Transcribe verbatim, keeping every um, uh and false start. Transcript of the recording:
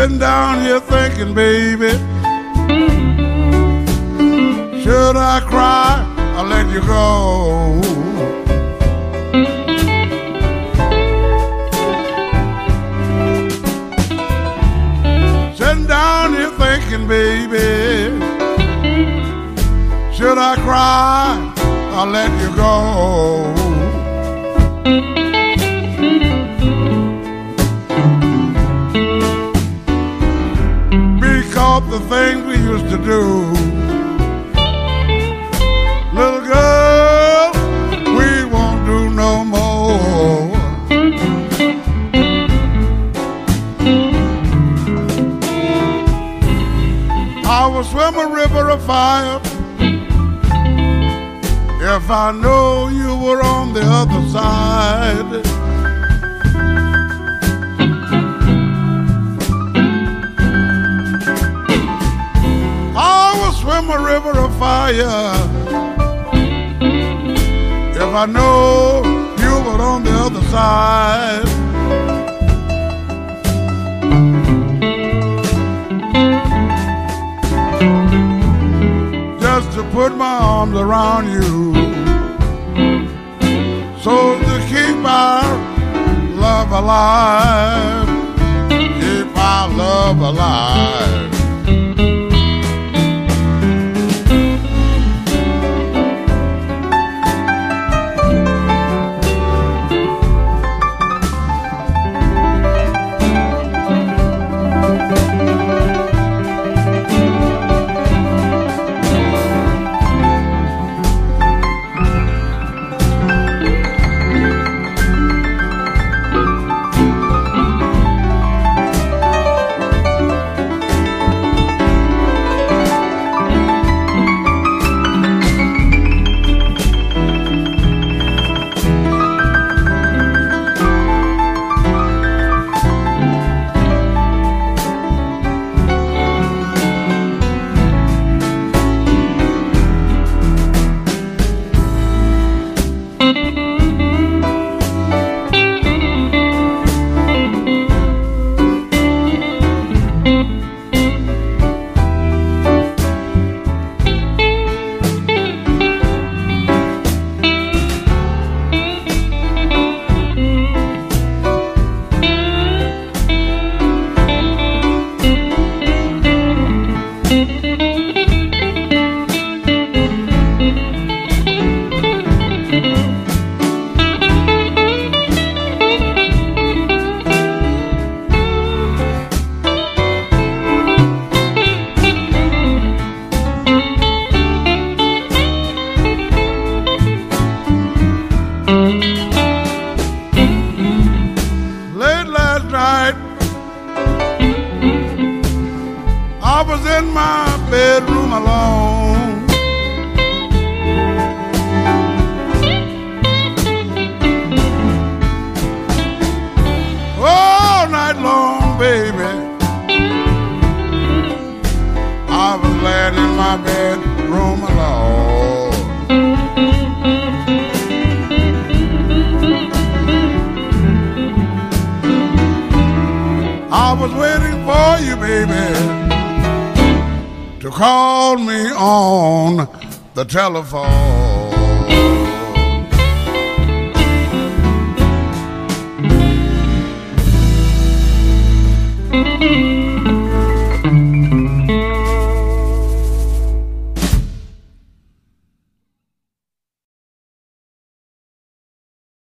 Sitting down here thinking, baby, should I cry or let you go? Sitting down here thinking, baby, should I cry or let you go? Because the things we used to do, little girl, we won't do no more. I will swim a river of fire if I know you were on the other side. I will swim a river of fire if I know you were on the other side. Just to put my arms around you, so to keep our love alive, keep our love alive. I was in my bedroom alone. All night long, baby, I was laying in my bedroom alone. I was waiting for you, baby, to call me on the telephone.